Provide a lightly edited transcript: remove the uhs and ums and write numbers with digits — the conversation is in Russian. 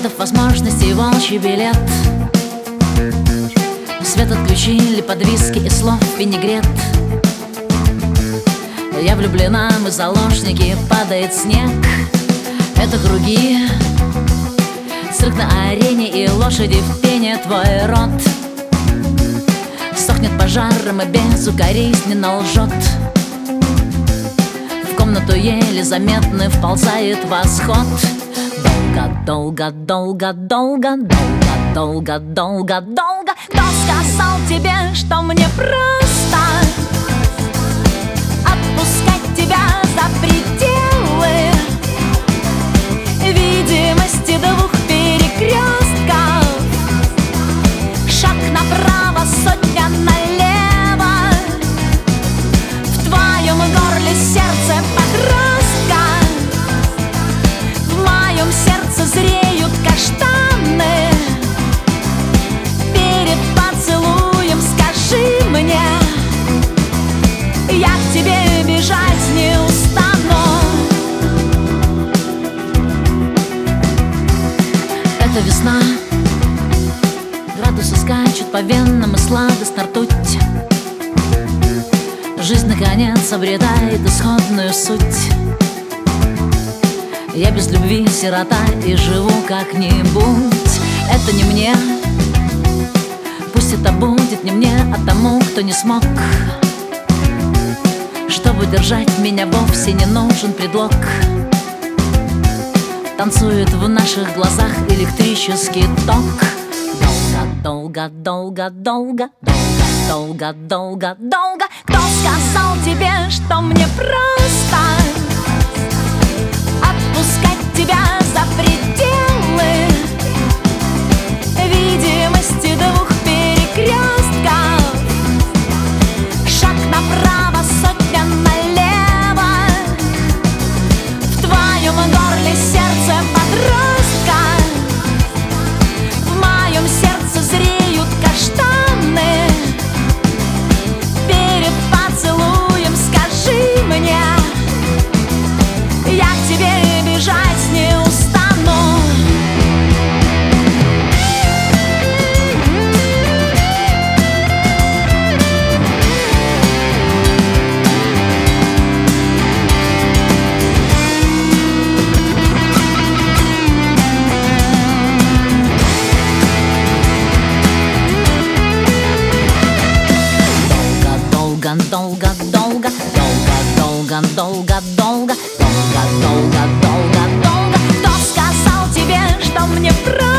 Миллионов возможностей, волчий билет. Свет отключили под виски и слов винегрет. Я влюблена, мы заложники, падает снег. Это круги, цирк на арене и лошади в пене. Твой рот сохнет пожаром и безукоризненно лжет. В комнату еле заметно вползает восход. Долго, долго, долго, долго, долго, долго, долго, долго. Кто сказал тебе, что мне просто отпускать тебя за пределы видимости двух перекрестков? Шаг направо, сотня налево. В твоем горле сердце подростка. В моем сердце зреют каштаны. Перед поцелуем скажи мне, я к тебе бежать не устану. Это весна, градусы скачут по венам и сладостно ртуть. Жизнь наконец обретает исходную суть. Я без любви сирота и живу как-нибудь. Это не мне, пусть это будет не мне, а тому, кто не смог. Чтобы держать меня, вовсе не нужен предлог. Танцует в наших глазах электрический ток. Долго, долго, долго, долго, долго, долго, долго. Кто сказал тебе, что мне просто отпускать тебя за пределы видимости двух перекрестков? Шаг направо, сотня налево. В твоем горле сердце подростка. В моем сердце зреют каштаны. Перед поцелуем скажи мне, я к тебе бежать не устану. Долго, долго, долго, долго, долго, долго, долго, долго, долго, долго. Кто сказал тебе, что мне правда